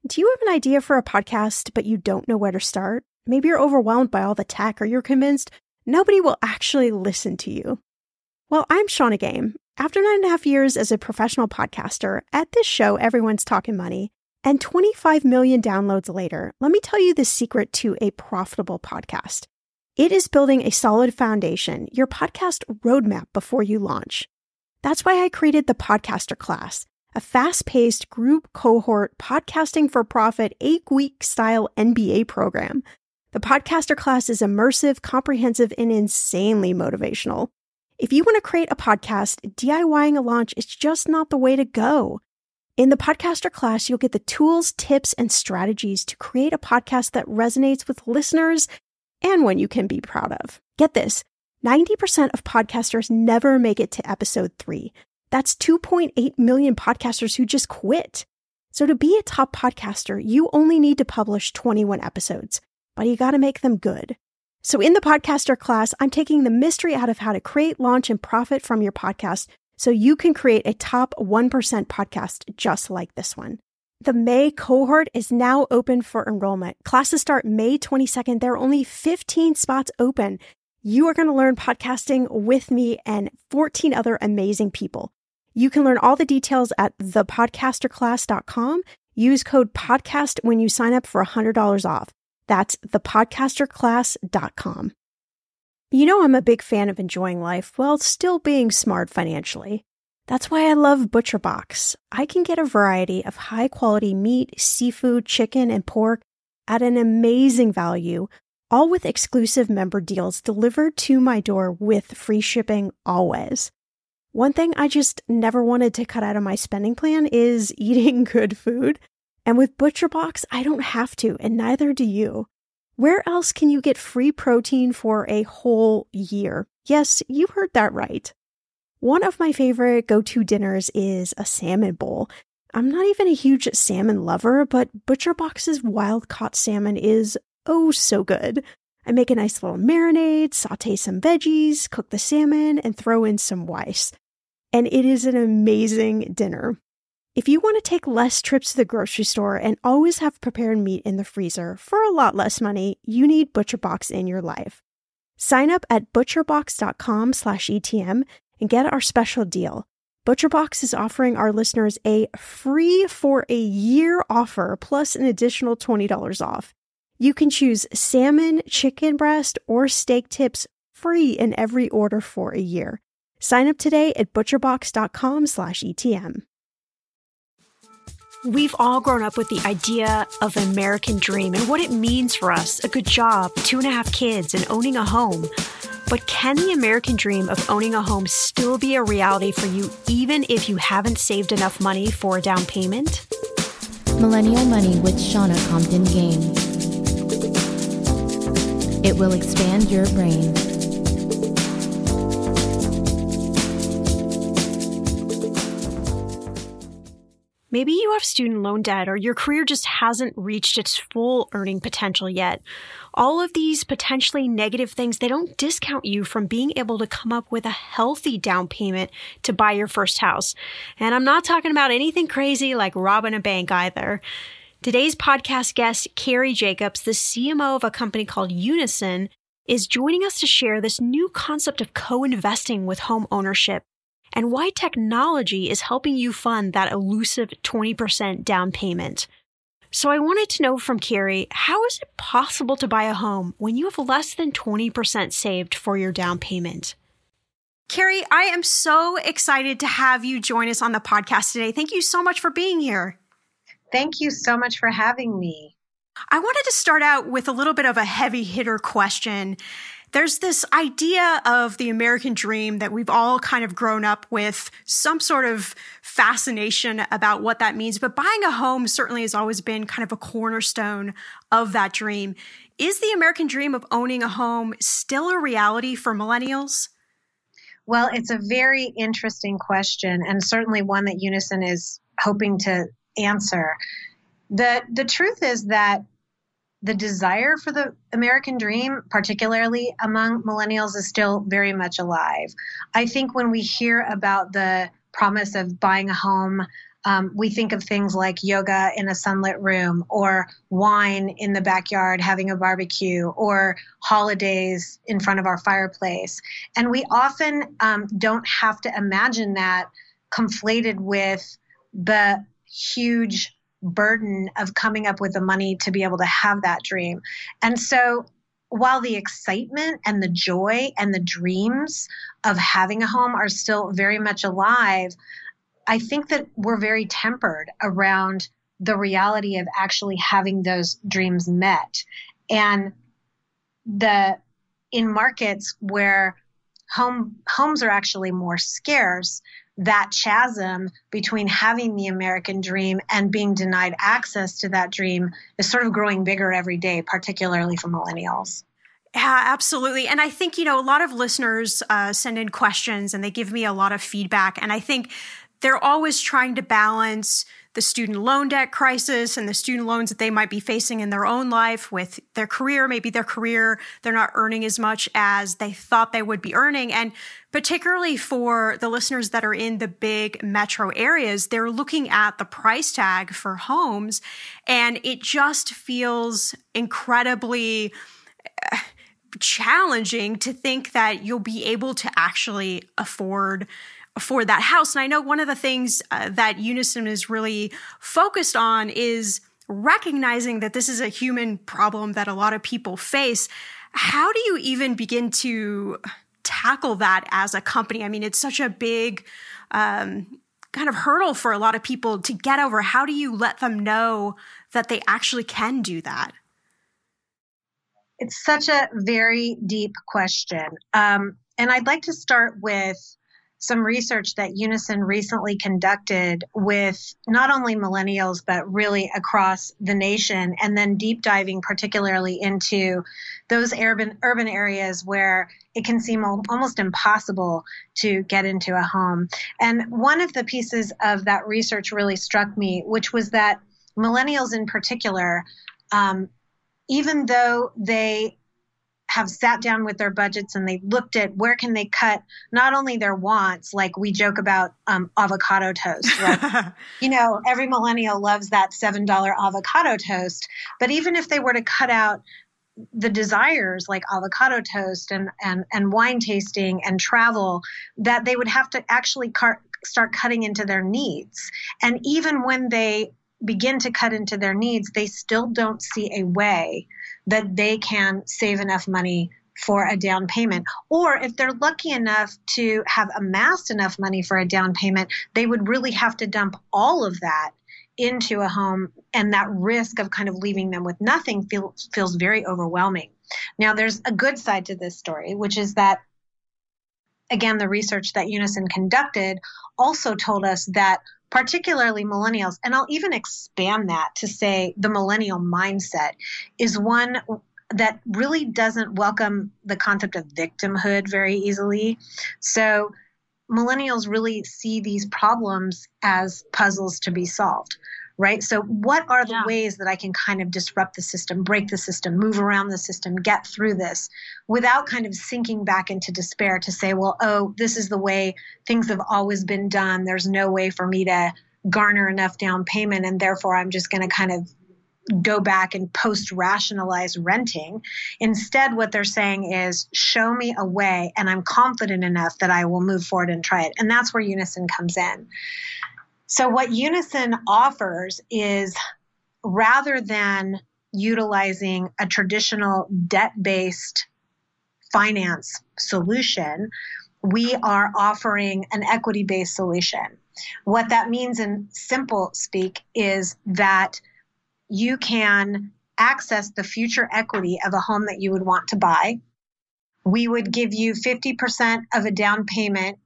Do you have an idea for a podcast, but you don't know where to start? Maybe you're overwhelmed by all the tech, or you're convinced nobody will actually listen to you. Well, I'm Shannah Game. After 9.5 years as a professional podcaster, at this show, everyone's talking money, and 25 million downloads later, let me tell you the secret to a profitable podcast. It is building a solid foundation, your podcast roadmap before you launch. That's why I created the Podcaster Class, a fast-paced group cohort podcasting for profit 8-week style MBA program. The Podcaster Class is immersive, comprehensive, and insanely motivational. If you want to create a podcast, DIYing a launch is just not the way to go. In the Podcaster Class, you'll get the tools, tips, and strategies to create a podcast that resonates with listeners and one you can be proud of. Get this, 90% of podcasters never make it to episode 3. That's 2.8 million podcasters who just quit. So to be a top podcaster, you only need to publish 21 episodes, but you got to make them good. So in the Podcaster Class, I'm taking the mystery out of how to create, launch, and profit from your podcast so you can create a top 1% podcast just like this one. The May cohort is now open for enrollment. Classes start May 22nd. There are only 15 spots open. You are going to learn podcasting with me and 14 other amazing people. You can learn all the details at thepodcasterclass.com. Use code PODCAST when you sign up for $100 off. That's thepodcasterclass.com. You know I'm a big fan of enjoying life while still being smart financially. That's why I love ButcherBox. I can get a variety of high-quality meat, seafood, chicken, and pork at an amazing value, all with exclusive member deals delivered to my door with free shipping always. One thing I just never wanted to cut out of my spending plan is eating good food. And with ButcherBox, I don't have to, and neither do you. Where else can you get free protein for a whole year? Yes, you heard that right. One of my favorite go-to dinners is a salmon bowl. I'm not even a huge salmon lover, but ButcherBox's wild-caught salmon is oh so good. I make a nice little marinade, saute some veggies, cook the salmon, and throw in some rice. And it is an amazing dinner. If you want to take less trips to the grocery store and always have prepared meat in the freezer for a lot less money, you need ButcherBox in your life. Sign up at butcherbox.com/ETM and get our special deal. ButcherBox is offering our listeners a free for a year offer plus an additional $20 off. You can choose salmon, chicken breast, or steak tips free in every order for a year. Sign up today at butcherbox.com/ETM. We've all grown up with the idea of an American dream and what it means for us, a good job, 2.5 kids, and owning a home. But can the American dream of owning a home still be a reality for you even if you haven't saved enough money for a down payment? Millennial Money with Shannah Compton Game. It will expand your brain. Maybe you have student loan debt or your career just hasn't reached its full earning potential yet. All of these potentially negative things, they don't discount you from being able to come up with a healthy down payment to buy your first house. And I'm not talking about anything crazy like robbing a bank either. Today's podcast guest, Carrie Jacobs, the CMO of a company called Unison, is joining us to share this new concept of co-investing with home ownership and why technology is helping you fund that elusive 20% down payment. So I wanted to know from Carrie, how is it possible to buy a home when you have less than 20% saved for your down payment? Carrie, I am so excited to have you join us on the podcast today. Thank you so much for being here. Thank you so much for having me. I wanted to start out with a little bit of a heavy hitter question. There's this idea of the American dream that we've all kind of grown up with some sort of fascination about what that means. But buying a home certainly has always been kind of a cornerstone of that dream. Is the American dream of owning a home still a reality for millennials? Well, it's a very interesting question, and certainly one that Unison is hoping to answer. The truth is that the desire for the American dream, particularly among millennials, is still very much alive. I think when we hear about the promise of buying a home We think of things like yoga in a sunlit room, or wine in the backyard having a barbecue, or holidays in front of our fireplace. And we often don't have to imagine that conflated with the huge burden of coming up with the money to be able to have that dream. And so while the excitement and the joy and the dreams of having a home are still very much alive, I think that we're very tempered around the reality of actually having those dreams met. And in markets where homes are actually more scarce, that chasm between having the American dream and being denied access to that dream is sort of growing bigger every day, particularly for millennials. Yeah, absolutely. And I think, a lot of listeners send in questions and they give me a lot of feedback. And I think they're always trying to balance the student loan debt crisis and the student loans that they might be facing in their own life with their career. Maybe their career, they're not earning as much as they thought they would be earning. And particularly for the listeners that are in the big metro areas, they're looking at the price tag for homes, and it just feels incredibly challenging to think that you'll be able to actually afford that house. And I know one of the things that Unison is really focused on is recognizing that this is a human problem that a lot of people face. How do you even begin to tackle that as a company? I mean, it's such a big kind of hurdle for a lot of people to get over. How do you let them know that they actually can do that? It's such a very deep question. And I'd like to start with some research that Unison recently conducted with not only millennials, but really across the nation, and then deep diving particularly into those urban areas where it can seem almost impossible to get into a home. And one of the pieces of that research really struck me, which was that millennials in particular, even though they have sat down with their budgets and they looked at where can they cut not only their wants, like we joke about avocado toast, right? Every millennial loves that $7 avocado toast. But even if they were to cut out the desires like avocado toast and wine tasting and travel, that they would have to actually start cutting into their needs. And even when they begin to cut into their needs, they still don't see a way that they can save enough money for a down payment. Or if they're lucky enough to have amassed enough money for a down payment, they would really have to dump all of that into a home, and that risk of kind of leaving them with nothing feels very overwhelming. Now, there's a good side to this story, which is that, again, the research that Unison conducted also told us that particularly millennials, and I'll even expand that to say the millennial mindset is one that really doesn't welcome the concept of victimhood very easily. So millennials really see these problems as puzzles to be solved, right? So what are the ways that I can kind of disrupt the system, break the system, move around the system, get through this without kind of sinking back into despair to say, well, this is the way things have always been done. There's no way for me to garner enough down payment, and therefore I'm just going to kind of go back and post-rationalize renting. Instead, what they're saying is, show me a way, and I'm confident enough that I will move forward and try it. And that's where Unison comes in. So what Unison offers is, rather than utilizing a traditional debt-based finance solution, we are offering an equity-based solution. What that means in simple speak is that you can access the future equity of a home that you would want to buy. We would give you 50% of a down payment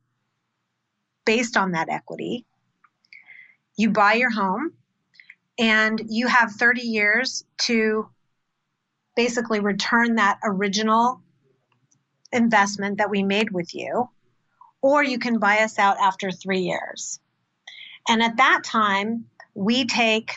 based on that equity. You buy your home, and you have 30 years to basically return that original investment that we made with you, or you can buy us out after 3 years. And at that time, we take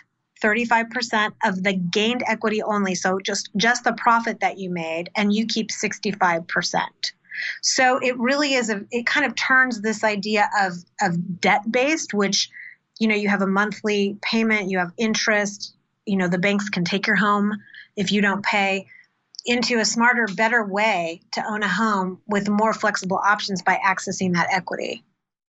35% of the gained equity only, so just the profit that you made, and you keep 65%. So it really is, it kind of turns this idea of debt-based, which you have a monthly payment, you have interest, the banks can take your home if you don't pay, into a smarter, better way to own a home with more flexible options by accessing that equity.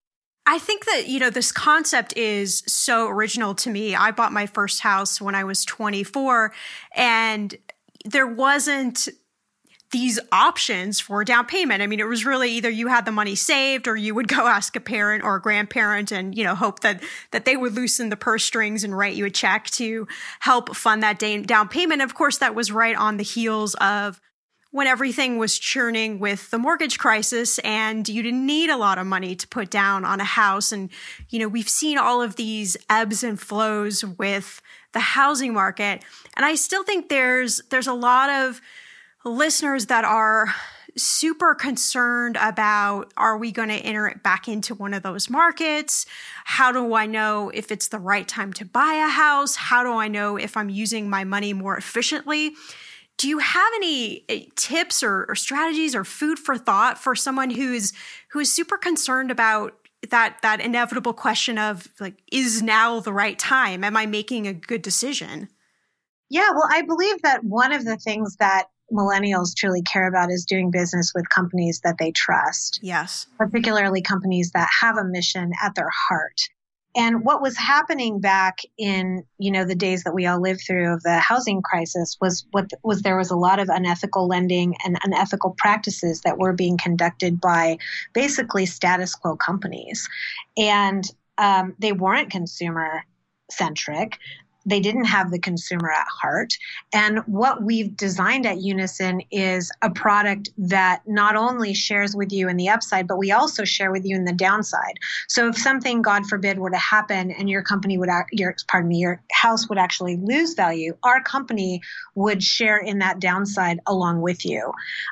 I think that, this concept is so original to me. I bought my first house when I was 24, and there wasn't these options for down payment. I mean, it was really either you had the money saved or you would go ask a parent or a grandparent and, hope that they would loosen the purse strings and write you a check to help fund that down payment. Of course, that was right on the heels of when everything was churning with the mortgage crisis and you didn't need a lot of money to put down on a house. And, we've seen all of these ebbs and flows with the housing market. And I still think there's a lot of listeners that are super concerned about, are we going to enter it back into one of those markets? How do I know if it's the right time to buy a house? How do I know if I'm using my money more efficiently? Do you have any tips or strategies or food for thought for someone who is super concerned about that inevitable question of is now the right time? Am I making a good decision? Yeah, well, I believe that one of the things that millennials truly care about is doing business with companies that they trust. Yes. Particularly companies that have a mission at their heart. And what was happening back in, the days that we all lived through of the housing crisis was there was a lot of unethical lending and unethical practices that were being conducted by basically status quo companies. And they weren't consumer centric. They didn't have the consumer at heart. And what we've designed at Unison is a product that not only shares with you in the upside, but we also share with you in the downside. So if something, God forbid, were to happen and your company your house would actually lose value, our company would share in that downside along with you.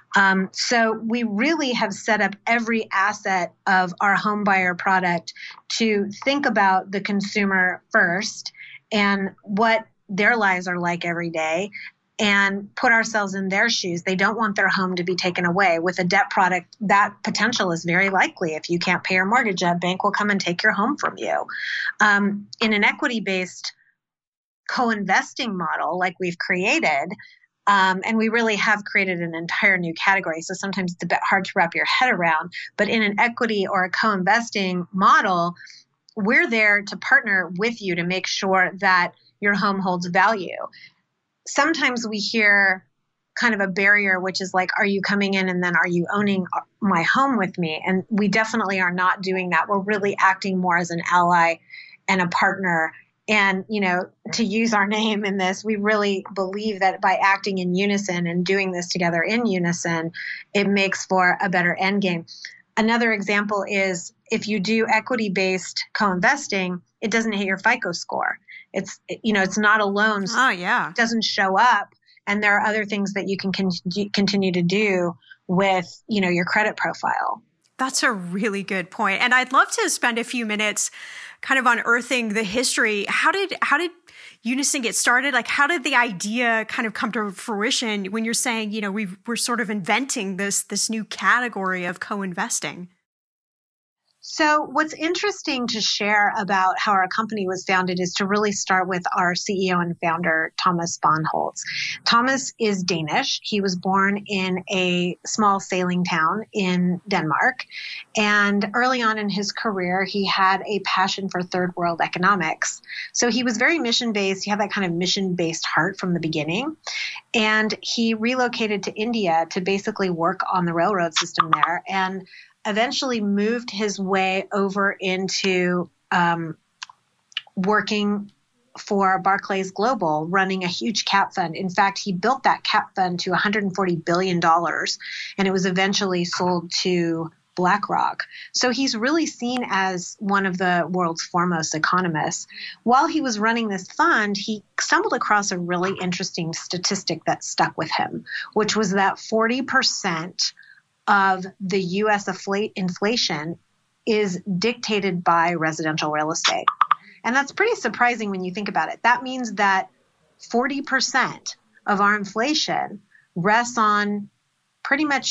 So we really have set up every asset of our home buyer product to think about the consumer first and what their lives are like every day, and put ourselves in their shoes. They don't want their home to be taken away. With a debt product, that potential is very likely. If you can't pay your mortgage, a bank will come and take your home from you. In an equity-based co-investing model like we've created, and we really have created an entire new category, so sometimes it's a bit hard to wrap your head around, but in an equity or a co-investing model, we're there to partner with you to make sure that your home holds value. Sometimes we hear kind of a barrier, which is like, are you coming in and then are you owning my home with me? And we definitely are not doing that. We're really acting more as an ally and a partner. And, to use our name in this, we really believe that by acting in unison and doing this together in unison, it makes for a better end game. Another example is if you do equity-based co-investing, it doesn't hit your FICO score. It's not a loan. Oh, yeah. It doesn't show up. And there are other things that you can continue to do with, your credit profile. That's a really good point. And I'd love to spend a few minutes kind of unearthing the history. How did Unison get started? How did the idea kind of come to fruition when you're saying, we're sort of inventing this new category of co-investing? So what's interesting to share about how our company was founded is to really start with our CEO and founder, Thomas Bonholtz. Thomas is Danish. He was born in a small sailing town in Denmark. And early on in his career, he had a passion for third world economics. So he was very mission-based. He had that kind of mission-based heart from the beginning. And he relocated to India to basically work on the railroad system there, and eventually moved his way over into working for Barclays Global, running a huge cap fund. In fact, he built that cap fund to $140 billion, and it was eventually sold to BlackRock. So he's really seen as one of the world's foremost economists. While he was running this fund, he stumbled across a really interesting statistic that stuck with him, which was that 40% of the U.S. inflation is dictated by residential real estate. And that's pretty surprising when you think about it. That means that 40% of our inflation rests on pretty much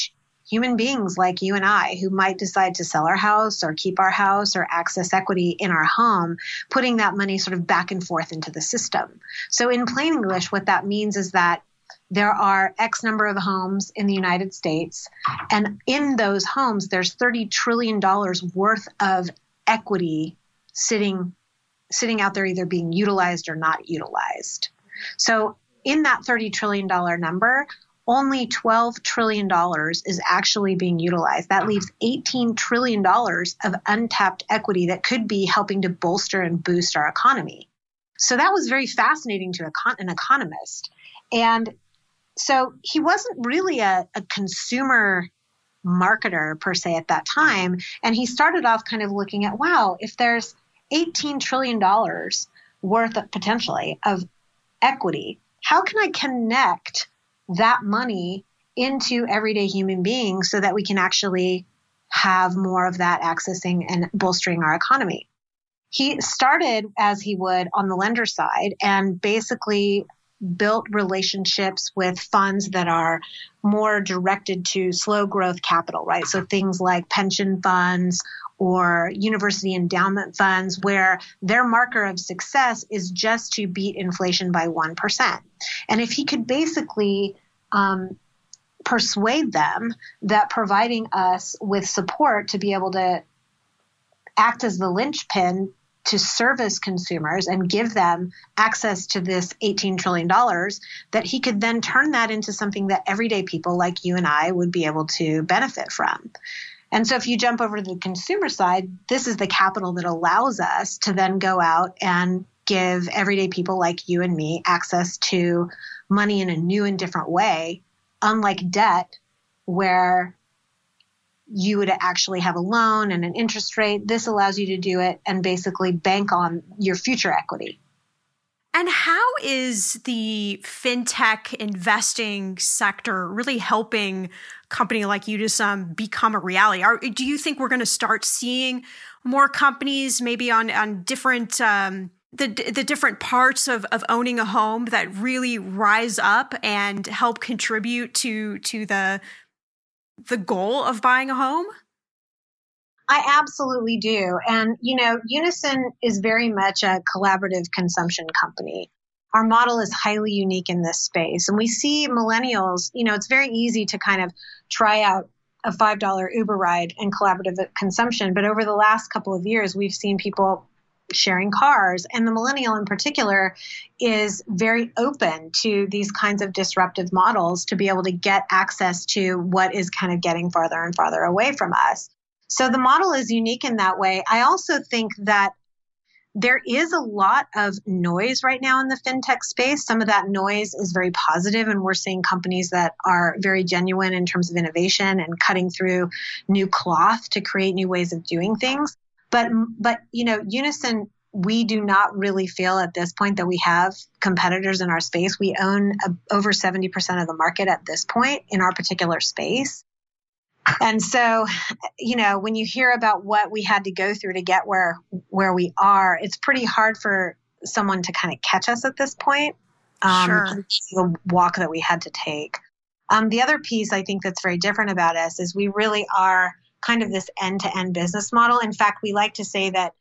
human beings like you and I who might decide to sell our house or keep our house or access equity in our home, putting that money sort of back and forth into the system. So in plain English, what that means is that there are X number of homes in the United States, and in those homes, there's $30 trillion worth of equity sitting out there, either being utilized or not utilized. So in that $30 trillion number, only $12 trillion is actually being utilized. That leaves $18 trillion of untapped equity that could be helping to bolster and boost our economy. So that was very fascinating to an economist. And so he wasn't really a consumer marketer per se at that time. And he started off kind of looking at, wow, if there's $18 trillion worth of potentially of equity, how can I connect that money into everyday human beings so that we can actually have more of that accessing and bolstering our economy? He started as he would on the lender side and basically built relationships with funds that are more directed to slow growth capital, right? So things like pension funds or university endowment funds, where their marker of success is just to beat inflation by 1%. And if he could basically persuade them that providing us with support to be able to act as the linchpin to service consumers and give them access to this $18 trillion, that he could then turn that into something that everyday people like you and I would be able to benefit from. And so if you jump over to the consumer side, this is the capital that allows us to then go out and give everyday people like you and me access to money in a new and different way, unlike debt, where you would actually have a loan and an interest rate. This allows you to do it and basically bank on your future equity. And how is the fintech investing sector really helping a company like Unison become a reality? Do you think we're going to start seeing more companies maybe on different the different parts of owning a home that really rise up and help contribute to the goal of buying a home? I absolutely do. And, Unison is very much a collaborative consumption company. Our model is highly unique in this space. And we see millennials, it's very easy to kind of try out a $5 Uber ride and collaborative consumption. But over the last couple of years, we've seen people sharing cars. And the millennial in particular is very open to these kinds of disruptive models to be able to get access to what is kind of getting farther and farther away from us. So the model is unique in that way. I also think that there is a lot of noise right now in the fintech space. Some of that noise is very positive, and we're seeing companies that are very genuine in terms of innovation and cutting through new cloth to create new ways of doing things. But Unison, we do not really feel at this point that we have competitors in our space. We own over 70% of the market at this point in our particular space. And so, when you hear about what we had to go through to get where we are, it's pretty hard for someone to kind of catch us at this point. Sure. The walk that we had to take. The other piece I think that's very different about us is we really are kind of this end-to-end business model. In fact, we like to say that,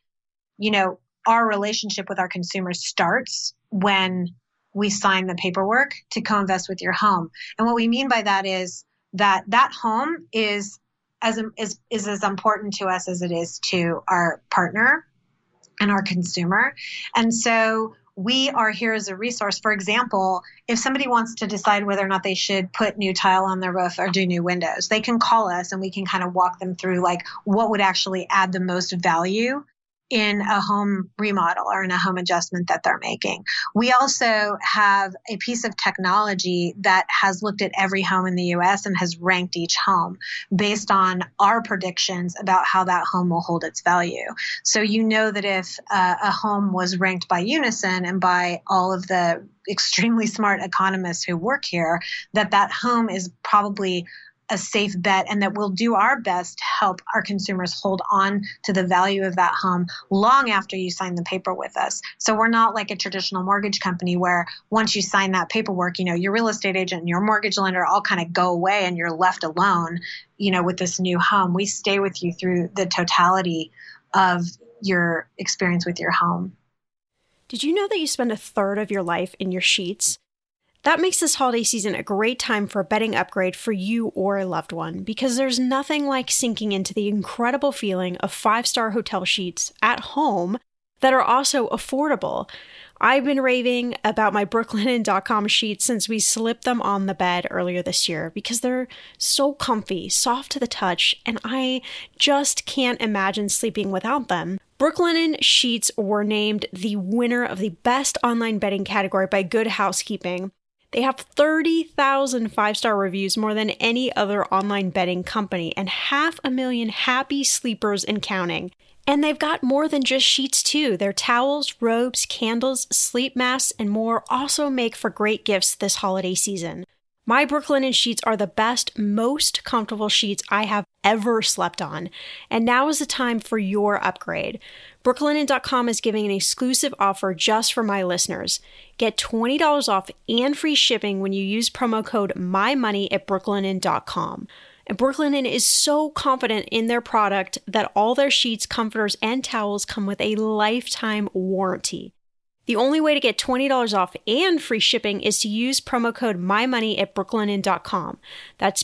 our relationship with our consumers starts when we sign the paperwork to co-invest with your home. And what we mean by that is that home is as important to us as it is to our partner and our consumer. And so we are here as a resource. For example, if somebody wants to decide whether or not they should put new tile on their roof or do new windows, they can call us and we can kind of walk them through like what would actually add the most value in a home remodel or in a home adjustment that they're making. We also have a piece of technology that has looked at every home in the U.S. and has ranked each home based on our predictions about how that home will hold its value. So that if a home was ranked by Unison and by all of the extremely smart economists who work here, that home is probably a safe bet and that we'll do our best to help our consumers hold on to the value of that home long after you sign the paper with us. So we're not like a traditional mortgage company where once you sign that paperwork, your real estate agent and your mortgage lender all kind of go away and you're left alone, with this new home. We stay with you through the totality of your experience with your home. Did you know that you spend a third of your life in your sheets? That makes this holiday season a great time for a bedding upgrade for you or a loved one, because there's nothing like sinking into the incredible feeling of 5-star hotel sheets at home that are also affordable. I've been raving about my Brooklinen.com sheets since we slipped them on the bed earlier this year because they're so comfy, soft to the touch, and I just can't imagine sleeping without them. Brooklinen sheets were named the winner of the best online bedding category by Good Housekeeping. They have 30,000 5-star reviews, more than any other online bedding company, and 500,000 happy sleepers and counting. And they've got more than just sheets too. Their towels, robes, candles, sleep masks, and more also make for great gifts this holiday season. My Brooklinen sheets are the best, most comfortable sheets I have ever slept on. And now is the time for your upgrade. Brooklinen.com is giving an exclusive offer just for my listeners. Get $20 off and free shipping when you use promo code MYMONEY at Brooklinen.com. And Brooklinen is so confident in their product that all their sheets, comforters, and towels come with a lifetime warranty. The only way to get $20 off and free shipping is to use promo code MYMONEY at Brooklinen.com. That's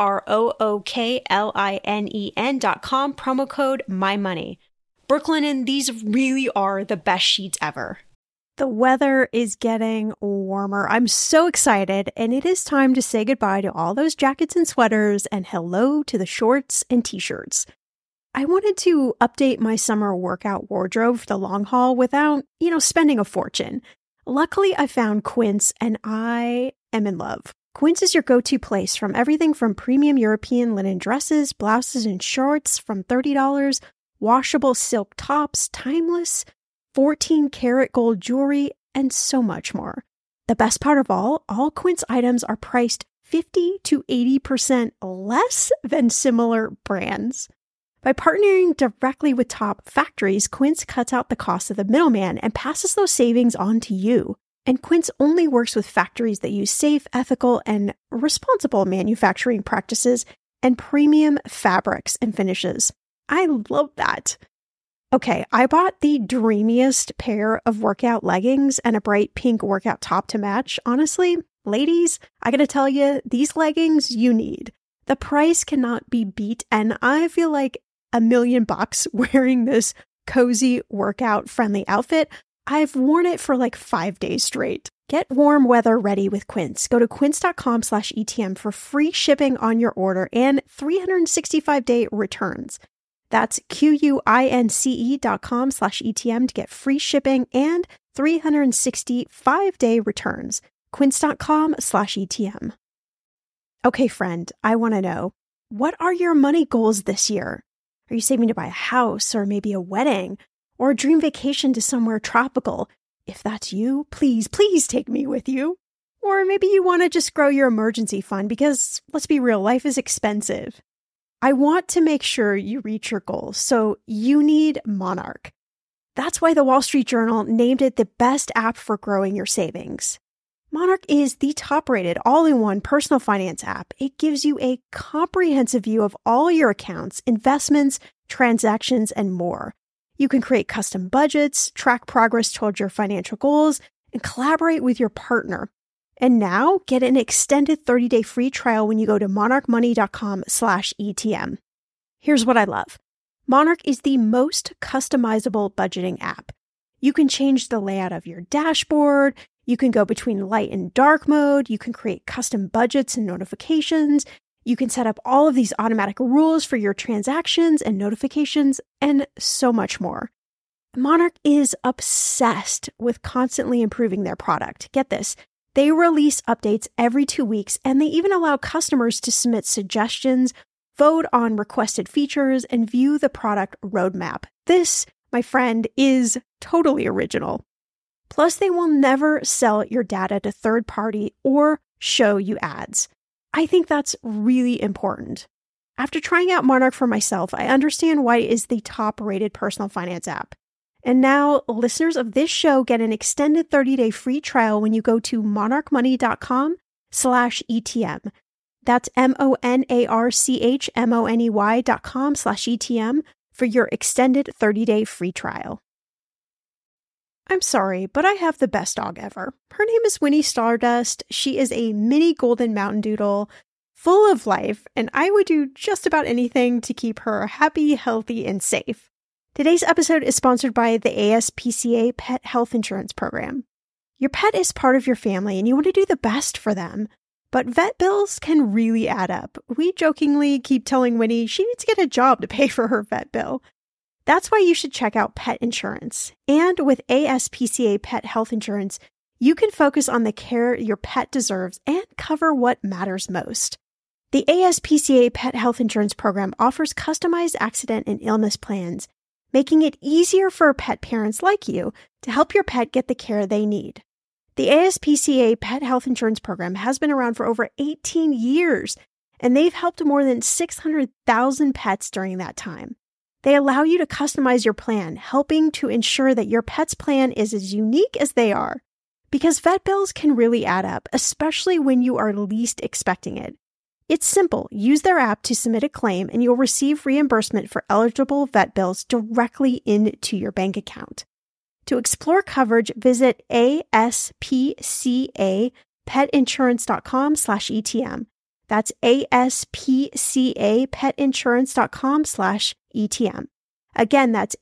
BROOKLINEN.com, promo code MYMONEY. Brooklinen, these really are the best sheets ever. The weather is getting warmer. I'm so excited, and it is time to say goodbye to all those jackets and sweaters and hello to the shorts and t-shirts. I wanted to update my summer workout wardrobe for the long haul without, spending a fortune. Luckily, I found Quince, and I am in love. Quince is your go-to place from everything from premium European linen dresses, blouses, and shorts from $30, washable silk tops, timeless 14-karat gold jewelry, and so much more. The best part of all Quince items are priced 50 to 80% less than similar brands. By partnering directly with top factories, Quince cuts out the cost of the middleman and passes those savings on to you. And Quince only works with factories that use safe, ethical, and responsible manufacturing practices and premium fabrics and finishes. I love that. Okay, I bought the dreamiest pair of workout leggings and a bright pink workout top to match. Honestly, ladies, I gotta tell you, these leggings you need. The price cannot be beat, and I feel like $1 million wearing this cozy workout friendly outfit. I've worn it for like 5 days straight. Get warm weather ready with Quince. Go to quince.com/ETM for free shipping on your order and 365-day returns. That's QUINCE.com/ETM to get free shipping and 365-day returns. Quince.com/ETM. Okay, friend, I want to know, what are your money goals this year? Are you saving to buy a house or maybe a wedding or a dream vacation to somewhere tropical? If that's you, please take me with you. Or maybe you want to just grow your emergency fund because, let's be real, life is expensive. I want to make sure you reach your goals, so you need Monarch. That's why the Wall Street Journal named it the best app for growing your savings. Monarch is the top-rated all-in-one personal finance app. It gives you a comprehensive view of all your accounts, investments, transactions, and more. You can create custom budgets, track progress towards your financial goals, and collaborate with your partner. And now, get an extended 30-day free trial when you go to monarchmoney.com/ETM. Here's what I love. Monarch is the most customizable budgeting app. You can change the layout of your dashboard. You can go between light and dark mode. You can create custom budgets and notifications. You can set up all of these automatic rules for your transactions and notifications, and so much more. Monarch is obsessed with constantly improving their product. Get this. They release updates every 2 weeks, and they even allow customers to submit suggestions, vote on requested features, and view the product roadmap. This, my friend, is totally original. Plus, they will never sell your data to third party or show you ads. I think that's really important. After trying out Monarch for myself, I understand why it is the top-rated personal finance app. And now, listeners of this show get an extended 30-day free trial when you go to monarchmoney.com/ETM. That's monarchmoney.com/ETM for your extended 30-day free trial. I'm sorry, but I have the best dog ever. Her name is Winnie Stardust. She is a mini golden mountain doodle, full of life, and I would do just about anything to keep her happy, healthy, and safe. Today's episode is sponsored by the ASPCA Pet Health Insurance Program. Your pet is part of your family, and you want to do the best for them. But vet bills can really add up. We jokingly keep telling Winnie she needs to get a job to pay for her vet bill. That's why you should check out pet insurance. And with ASPCA Pet Health Insurance, you can focus on the care your pet deserves and cover what matters most. The ASPCA Pet Health Insurance Program offers customized accident and illness plans, making it easier for pet parents like you to help your pet get the care they need. The ASPCA Pet Health Insurance Program has been around for over 18 years, and they've helped more than 600,000 pets during that time. They allow you to customize your plan, helping to ensure that your pet's plan is as unique as they are. Because vet bills can really add up, especially when you are least expecting it. It's simple. Use their app to submit a claim, and you'll receive reimbursement for eligible vet bills directly into your bank account. To explore coverage, visit aspcapetinsurance.com/ETM. That's aspcapetinsurance.com/ETM. Again, that's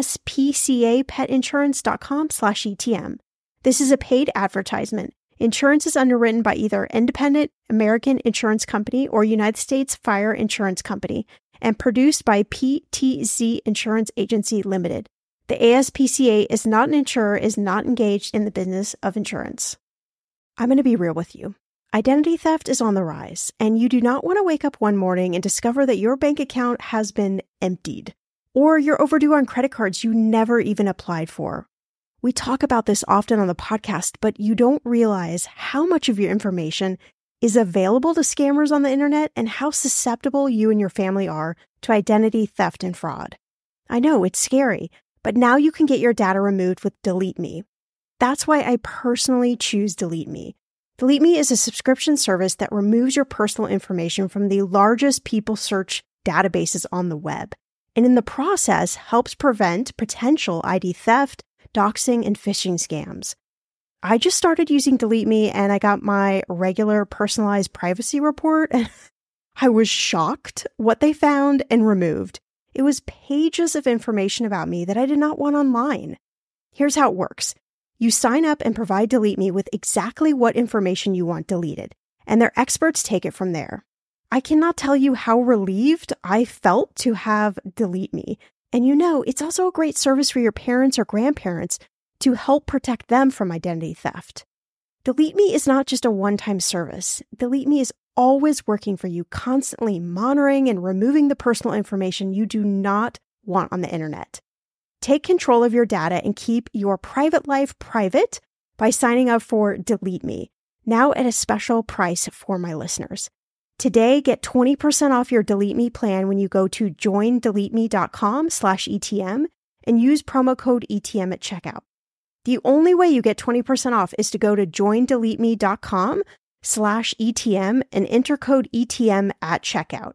aspcapetinsurance.com/ETM. This is a paid advertisement. Insurance is underwritten by either Independent American Insurance Company or United States Fire Insurance Company and produced by PTZ Insurance Agency Limited. The ASPCA is not an insurer, is not engaged in the business of insurance. I'm going to be real with you. Identity theft is on the rise, and you do not want to wake up one morning and discover that your bank account has been emptied, or you're overdue on credit cards you never even applied for. We talk about this often on the podcast, but you don't realize how much of your information is available to scammers on the internet and how susceptible you and your family are to identity theft and fraud. I know, it's scary, but now you can get your data removed with Delete Me. That's why I personally choose Delete Me. Delete Me is a subscription service that removes your personal information from the largest people search databases on the web, and in the process helps prevent potential ID theft, doxing, and phishing scams. I just started using Delete Me and I got my regular personalized privacy report, and I was shocked what they found and removed. It was pages of information about me that I did not want online. Here's how it works. You sign up and provide Delete Me with exactly what information you want deleted, and their experts take it from there. I cannot tell you how relieved I felt to have Delete Me. And you know, it's also a great service for your parents or grandparents to help protect them from identity theft. Delete Me is not just a one-time service. Delete Me is always working for you, constantly monitoring and removing the personal information you do not want on the internet. Take control of your data and keep your private life private by signing up for Delete Me, now at a special price for my listeners. Today, get 20% off your Delete Me plan when you go to joindeleteme.com/ETM and use promo code ETM at checkout. The only way you get 20% off is to go to joindeleteme.com/ETM and enter code ETM at checkout.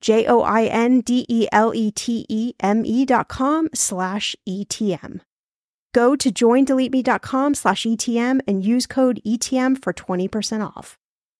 joindeleteme.com/ETM. Go to joindeleteme.com/ETM and use code ETM for 20% off.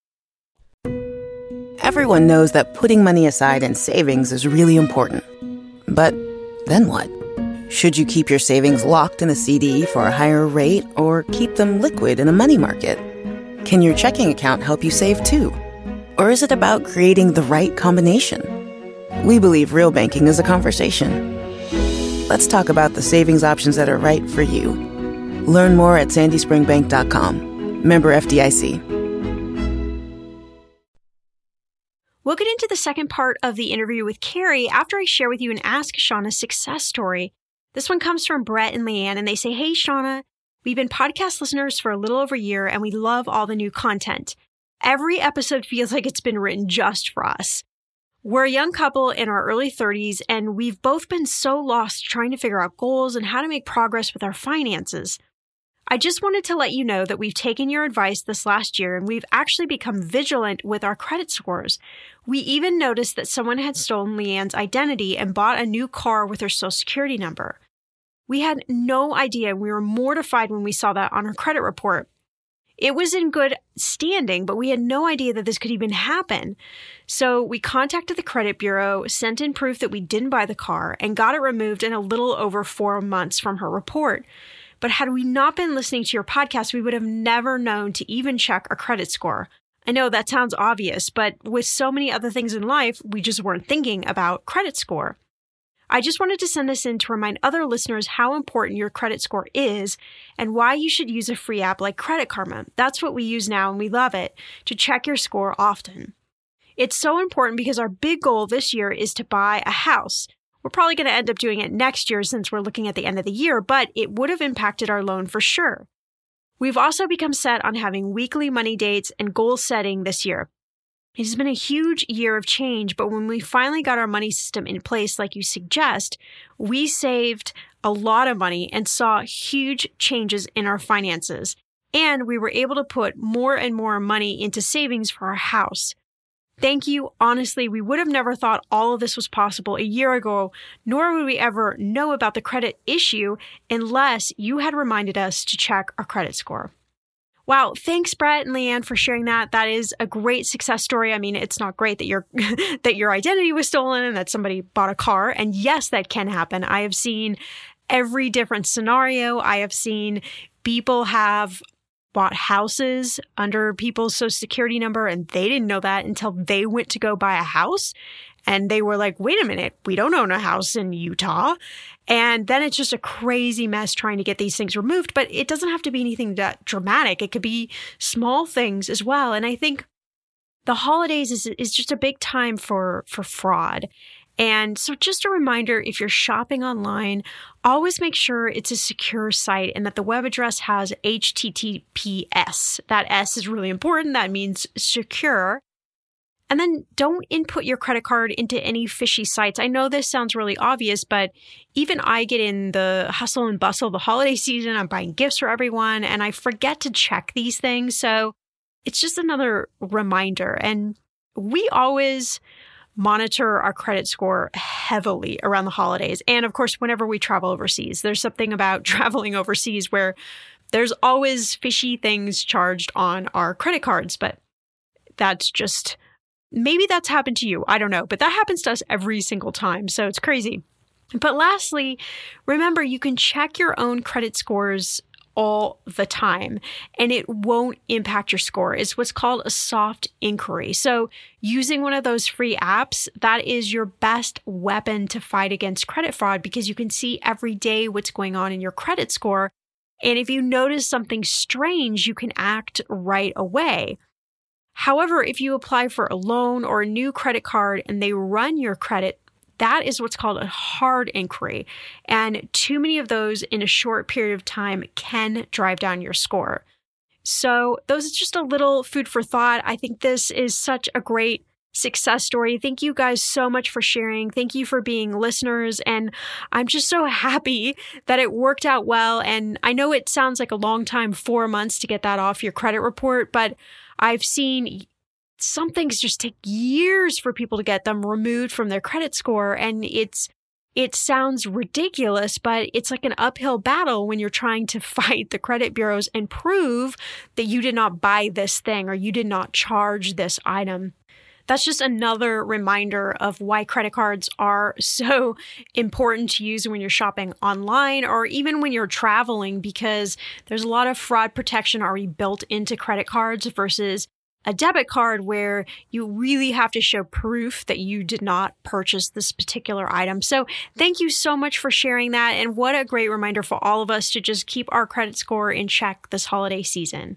Everyone knows that putting money aside in savings is really important. But then what? Should you keep your savings locked in a CD for a higher rate or keep them liquid in a money market? Can your checking account help you save too? Or is it about creating the right combination? We believe real banking is a conversation. Let's talk about the savings options that are right for you. Learn more at sandyspringbank.com. Member FDIC. We'll get into the second part of the interview with Carrie after I share with you an Ask Shauna success story. This one comes from Brett and Leanne, and they say, "Hey, Shauna, we've been podcast listeners for a little over a year, and we love all the new content. Every episode feels like it's been written just for us. We're a young couple in our early 30s, and we've both been so lost trying to figure out goals and how to make progress with our finances. I just wanted to let you know that we've taken your advice this last year, and we've actually become vigilant with our credit scores. We even noticed that someone had stolen Leanne's identity and bought a new car with her social security number. We had no idea, and we were mortified when we saw that on her credit report. It was in good standing, but we had no idea that this could even happen. So we contacted the credit bureau, sent in proof that we didn't buy the car, and got it removed in a little over 4 months from her report. But had we not been listening to your podcast, we would have never known to even check our credit score. I know that sounds obvious, but with so many other things in life, we just weren't thinking about credit score. I just wanted to send this in to remind other listeners how important your credit score is and why you should use a free app like Credit Karma. That's what we use now, and we love it, to check your score often. It's so important because our big goal this year is to buy a house. We're probably going to end up doing it next year since we're looking at the end of the year, but it would have impacted our loan for sure. We've also become set on having weekly money dates and goal setting this year. It has been a huge year of change, but when we finally got our money system in place, like you suggest, we saved a lot of money and saw huge changes in our finances. And we were able to put more and more money into savings for our house. Thank you. Honestly, we would have never thought all of this was possible a year ago, nor would we ever know about the credit issue unless you had reminded us to check our credit score. Wow. Thanks, Brett and Leanne, for sharing that. That is a great success story. I mean, it's not great that your identity was stolen and that somebody bought a car. And yes, that can happen. I have seen every different scenario. I have seen people have bought houses under people's social security number, and they didn't know that until they went to go buy a house. And they were like, wait a minute, we don't own a house in Utah. And then it's just a crazy mess trying to get these things removed. But it doesn't have to be anything that dramatic. It could be small things as well. And I think the holidays is just a big time for fraud. And so just a reminder, if you're shopping online, always make sure it's a secure site and that the web address has HTTPS. That S is really important. That means secure. And then don't input your credit card into any fishy sites. I know this sounds really obvious, but even I get in the hustle and bustle of the holiday season. I'm buying gifts for everyone, and I forget to check these things. So it's just another reminder. And we always monitor our credit score heavily around the holidays. And of course, whenever we travel overseas, there's something about traveling overseas where there's always fishy things charged on our credit cards. But that's just... maybe that's happened to you. I don't know. But that happens to us every single time. So it's crazy. But lastly, remember, you can check your own credit scores all the time, and it won't impact your score. It's what's called a soft inquiry. So using one of those free apps, that is your best weapon to fight against credit fraud because you can see every day what's going on in your credit score. And if you notice something strange, you can act right away. However, if you apply for a loan or a new credit card and they run your credit, that is what's called a hard inquiry. And too many of those in a short period of time can drive down your score. So those are just a little food for thought. I think this is such a great success story. Thank you guys so much for sharing. Thank you for being listeners. And I'm just so happy that it worked out well. And I know it sounds like a long time, 4 months to get that off your credit report, but I've seen some things just take years for people to get them removed from their credit score. And it sounds ridiculous, but it's like an uphill battle when you're trying to fight the credit bureaus and prove that you did not buy this thing or you did not charge this item. That's just another reminder of why credit cards are so important to use when you're shopping online or even when you're traveling, because there's a lot of fraud protection already built into credit cards versus a debit card where you really have to show proof that you did not purchase this particular item. So thank you so much for sharing that. And what a great reminder for all of us to just keep our credit score in check this holiday season.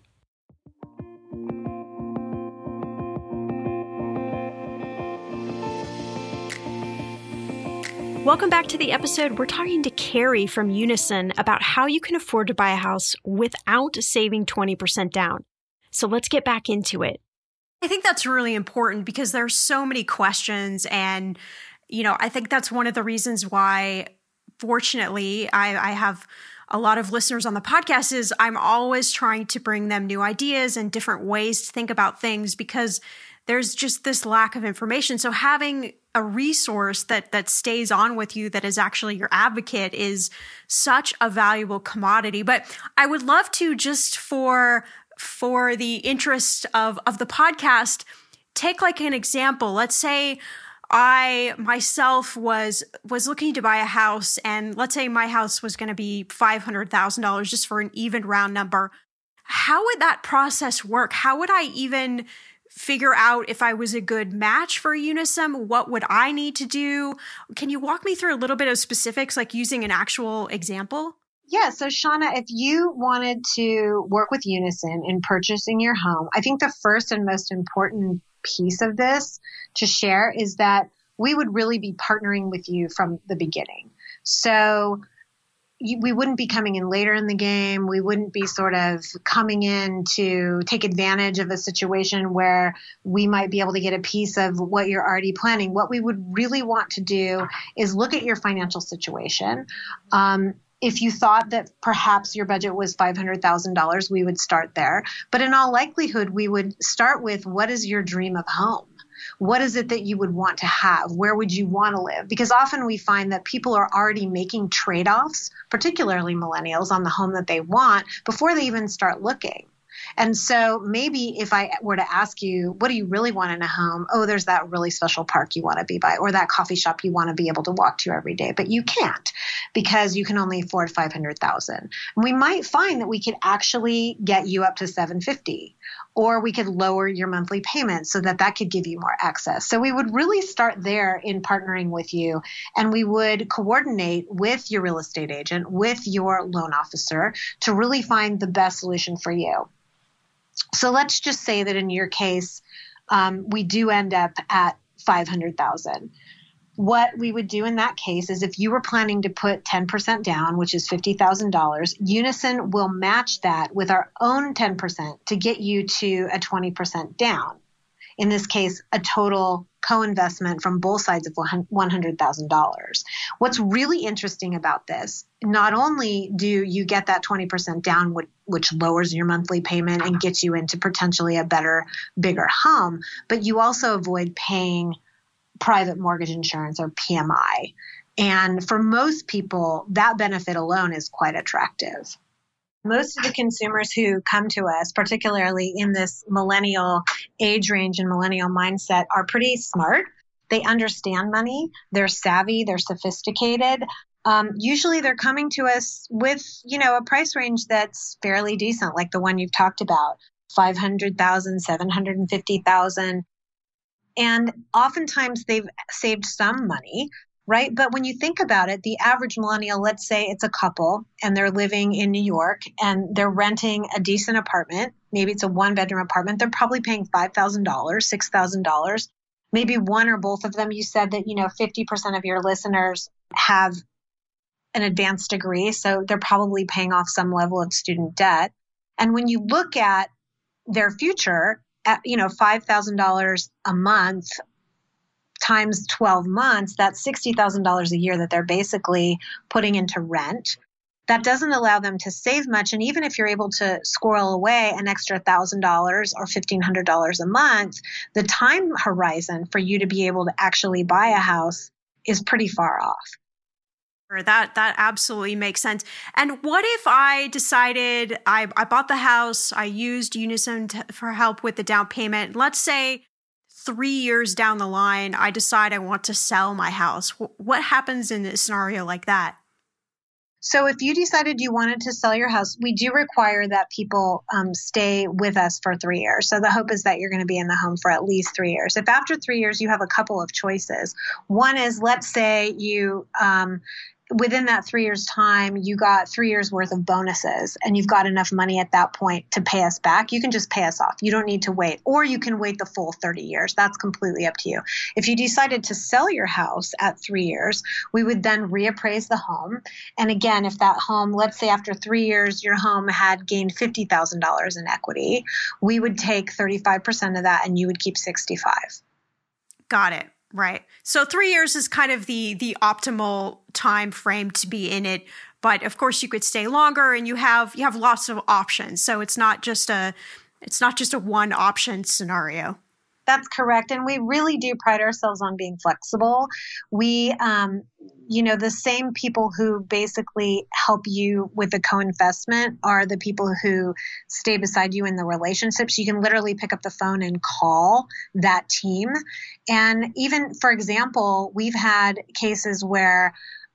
Welcome back to the episode. We're talking to Carrie from Unison about how you can afford to buy a house without saving 20% down. So let's get back into it. I think that's really important because there's so many questions. And, I think that's one of the reasons why, fortunately, I have a lot of listeners on the podcast is I'm always trying to bring them new ideas and different ways to think about things because there's just this lack of information. So having a resource that stays on with you, that is actually your advocate, is such a valuable commodity. But I would love to, just for the interest of the podcast, take like an example. Let's say I myself was looking to buy a house, and let's say my house was going to be $500,000, just for an even round number. How would that process work? How would I even figure out if I was a good match for Unisum? What would I need to do? Can you walk me through a little bit of specifics, like using an actual example? Yeah. So Shauna, if you wanted to work with Unison in purchasing your home, I think the first and most important piece of this to share is that we would really be partnering with you from the beginning. So we wouldn't be coming in later in the game. We wouldn't be sort of coming in to take advantage of a situation where we might be able to get a piece of what you're already planning. What we would really want to do is look at your financial situation. If you thought that perhaps your budget was $500,000, we would start there. But in all likelihood, we would start with, what is your dream of home? What is it that you would want to have? Where would you want to live? Because often we find that people are already making trade-offs, particularly millennials, on the home that they want before they even start looking. And so maybe if I were to ask you, what do you really want in a home? Oh, there's that really special park you want to be by, or that coffee shop you want to be able to walk to every day, but you can't because you can only afford $500,000. We might find that we could actually get you up to $750,000, or we could lower your monthly payment so that could give you more access. So we would really start there in partnering with you, and we would coordinate with your real estate agent, with your loan officer, to really find the best solution for you. So let's just say that in your case, we do end up at $500,000. What we would do in that case is, if you were planning to put 10% down, which is $50,000, Unison will match that with our own 10% to get you to a 20% down. In this case, a total co-investment from both sides of $100,000. What's really interesting about this, not only do you get that 20% down, which lowers your monthly payment and gets you into potentially a better, bigger home, but you also avoid paying private mortgage insurance, or PMI. And for most people, that benefit alone is quite attractive. Most of the consumers who come to us, particularly in this millennial age range and millennial mindset, are pretty smart. They understand money. They're savvy. They're sophisticated. Usually they're coming to us with, a price range that's fairly decent, like the one you've talked about, $500,000, $750,000. And oftentimes they've saved some money, right? But when you think about it, the average millennial, let's say it's a couple and they're living in New York and they're renting a decent apartment. Maybe it's a one-bedroom apartment. They're probably paying $5,000, $6,000. Maybe one or both of them. You said that, 50% of your listeners have an advanced degree, so they're probably paying off some level of student debt. And when you look at their future, at, $5,000 a month times 12 months, that's $60,000 a year that they're basically putting into rent. That doesn't allow them to save much. And even if you're able to squirrel away an extra $1,000 or $1,500 a month, the time horizon for you to be able to actually buy a house is pretty far off. That absolutely makes sense. And what if I decided I bought the house, I used Unison for help with the down payment. Let's say 3 years down the line, I decide I want to sell my house. What happens in a scenario like that? So if you decided you wanted to sell your house, we do require that people stay with us for 3 years. So the hope is that you're going to be in the home for at least 3 years. If after 3 years you have a couple of choices, one is, let's say you within that 3 years time, you got 3 years worth of bonuses and you've got enough money at that point to pay us back, you can just pay us off. You don't need to wait, or you can wait the full 30 years. That's completely up to you. If you decided to sell your house at 3 years, we would then reappraise the home. And again, if that home, let's say after 3 years, your home had gained $50,000 in equity, we would take 35% of that and you would keep 65. Got it. Right. So 3 years is kind of the optimal time frame to be in it. But of course you could stay longer and you have lots of options. So it's not just a one option scenario. That's correct. And we really do pride ourselves on being flexible. We, the same people who basically help you with the co-investment are the people who stay beside you in the relationships. You can literally pick up the phone and call that team. And even, for example, we've had cases where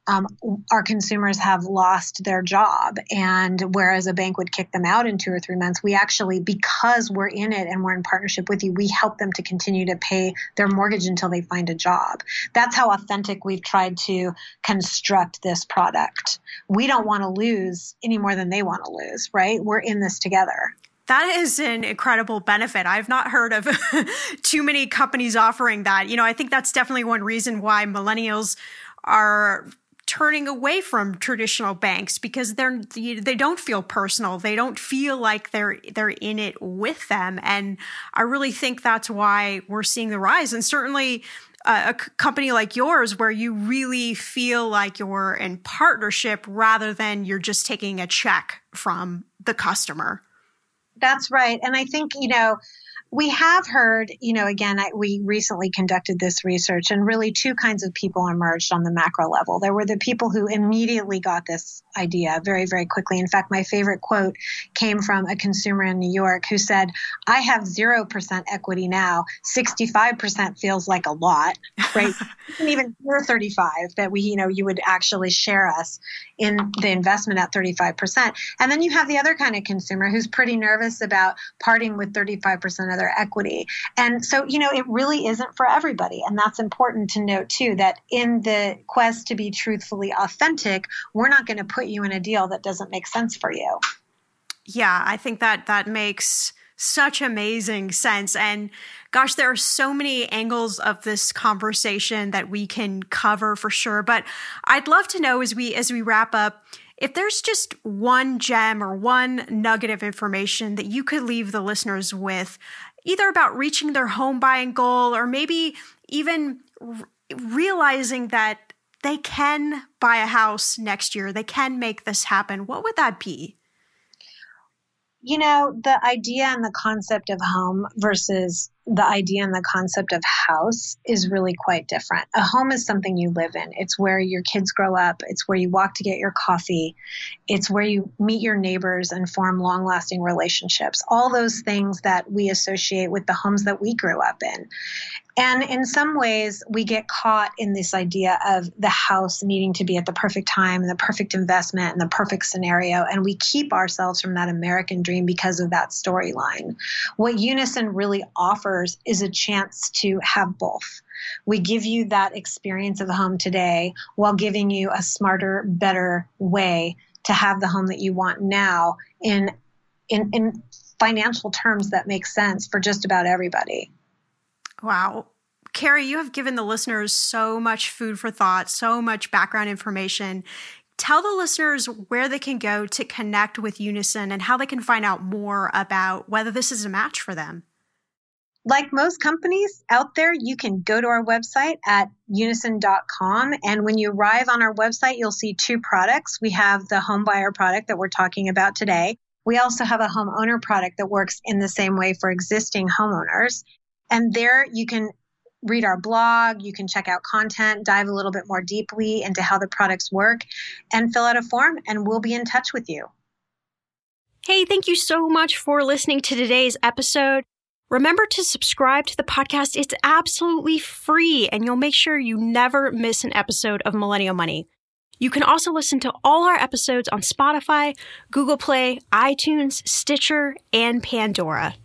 our consumers have lost their job, and whereas a bank would kick them out in 2 or 3 months, we actually, because we're in it and we're in partnership with you, we help them to continue to pay their mortgage until they find a job. That's how authentic we've tried to construct this product. We don't want to lose any more than they want to lose, right? We're in this together. That is an incredible benefit. I've not heard of too many companies offering that. I think that's definitely one reason why millennials are turning away from traditional banks, because they don't feel personal. They don't feel like they're in it with them. And I really think that's why we're seeing the rise. And certainly a company like yours, where you really feel like you're in partnership rather than you're just taking a check from the customer. That's right. And I think, we have heard, again, we recently conducted this research, and really two kinds of people emerged on the macro level. There were the people who immediately got this idea very, very quickly. In fact, my favorite quote came from a consumer in New York who said, "I have 0% equity now. 65% feels like a lot," right? You can even hear 35 that you would actually share us in the investment at 35%. And then you have the other kind of consumer who's pretty nervous about parting with 35% of their equity. And so, it really isn't for everybody. And that's important to note too, that in the quest to be truthfully authentic, we're not going to put you in a deal that doesn't make sense for you. Yeah, I think that makes such amazing sense. And gosh, there are so many angles of this conversation that we can cover for sure. But I'd love to know as we wrap up, if there's just one gem or one nugget of information that you could leave the listeners with, either about reaching their home buying goal or maybe even realizing that they can buy a house next year, they can make this happen, what would that be? The idea and the concept of home versus the idea and the concept of house is really quite different. A home is something you live in. It's where your kids grow up. It's where you walk to get your coffee. It's where you meet your neighbors and form long-lasting relationships. All those things that we associate with the homes that we grew up in. And in some ways, we get caught in this idea of the house needing to be at the perfect time and the perfect investment and the perfect scenario. And we keep ourselves from that American dream because of that storyline. What Unison really offers is a chance to have both. We give you that experience of the home today while giving you a smarter, better way to have the home that you want now in financial terms that make sense for just about everybody. Wow. Carrie, you have given the listeners so much food for thought, so much background information. Tell the listeners where they can go to connect with Unison and how they can find out more about whether this is a match for them. Like most companies out there, you can go to our website at unison.com. And when you arrive on our website, you'll see two products. We have the home buyer product that we're talking about today. We also have a homeowner product that works in the same way for existing homeowners. And there you can read our blog, you can check out content, dive a little bit more deeply into how the products work, and fill out a form, and we'll be in touch with you. Hey, thank you so much for listening to today's episode. Remember to subscribe to the podcast. It's absolutely free, and you'll make sure you never miss an episode of Millennial Money. You can also listen to all our episodes on Spotify, Google Play, iTunes, Stitcher, and Pandora.